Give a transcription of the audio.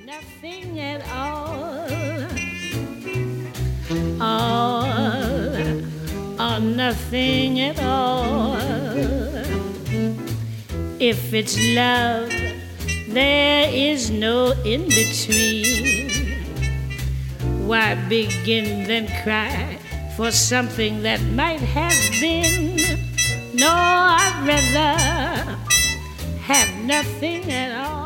nothing at all, or nothing at all. If it's love, there is no in between. Why begin then cry for something that might have been? No, I'd rather have nothing at all.